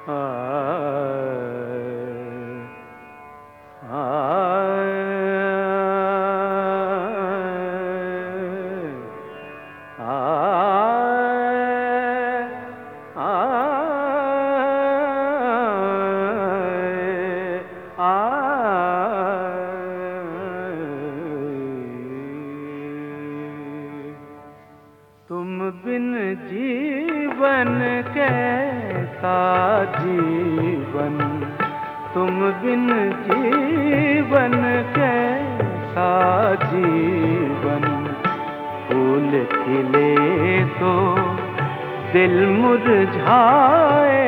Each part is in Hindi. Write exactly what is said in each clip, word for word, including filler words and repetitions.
तुम बिन जीवन कैसा जीवन, तुम बिन जीवन कैसा जीवन। फूल खिले तो दिल मुरझाए,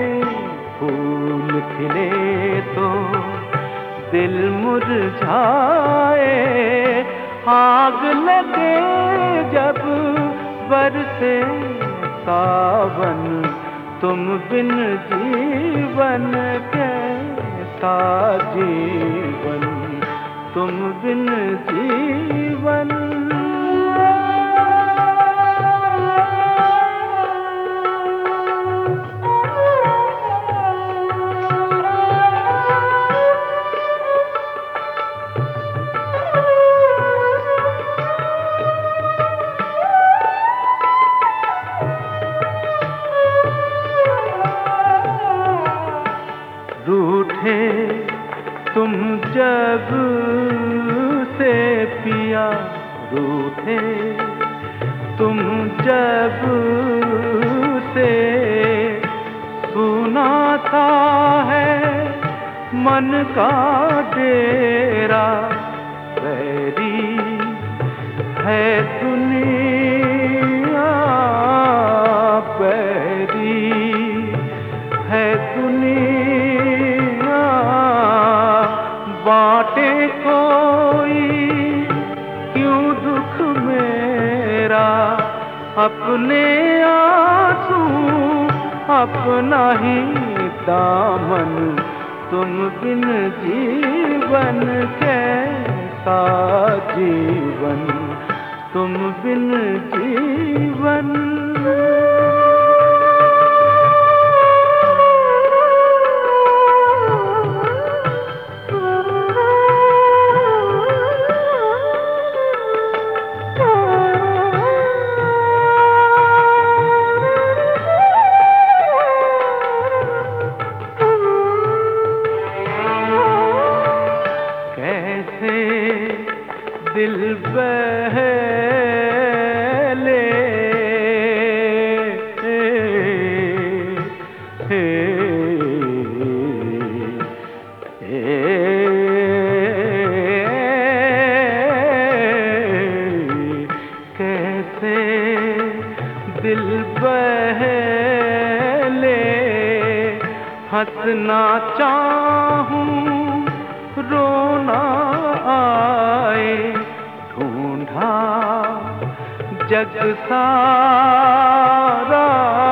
फूल खिले तो दिल मुरझाए। आग लगे जब बरसे सावन, तुम बिन जीवन कैसा जीवन, तुम बिन जीवन। रूठे तुम जब से पिया, रूठे तुम जब से। सुना सा है मन का डेरा, बैरी है दुनिया, बैरी है दुनिया। बाटे कोई क्यों दुख मेरा, अपने आंसू अपना ही दामन। तुम बिन जीवन कैसा जीवन, तुम बिन जीवन। दिल बहले कैसे दिल बहले। हंसना चाहूं रोना आए, ढूंढा जग सारा,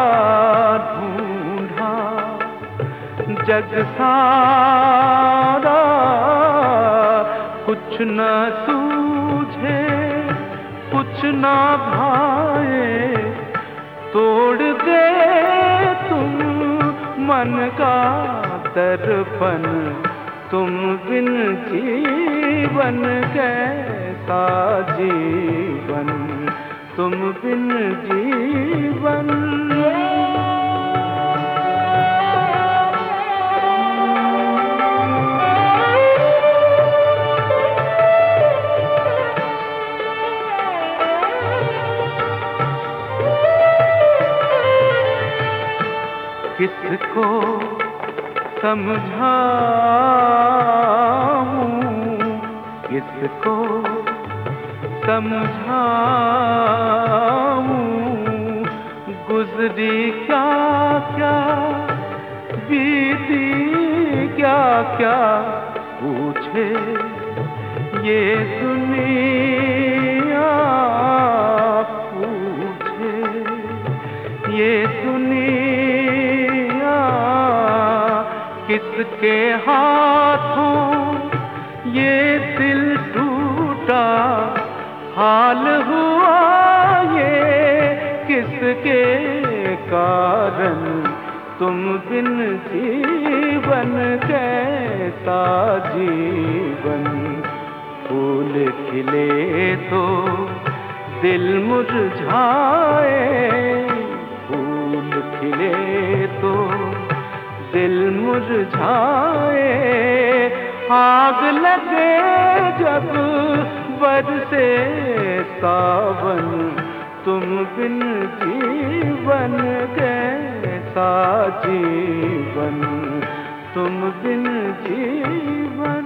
ढूंढा जग सारा। कुछ न सूझे कुछ न भाए, तोड़ दे तुम मन का दर्पण। तुम बिन जीवन कैसा जीवन, तुम बिन जीवन। किसको समझाऊं, किसको समझाऊं। गुजरी क्या क्या बीती क्या क्या, पूछे ये दुनिया, पूछे ये दुनिया। किसके हाथों ये दिल टूटा, हाल हुआ ये किसके कारण। तुम बिन जीवन कैसा जीवन। फूल खिले तो दिल मुरझाए, फूल खिले तो दिल मुरझाए। आग लगे जब बरसे सावन, तुम बिन जीवन कैसा जीवन, तुम बिन जीवन।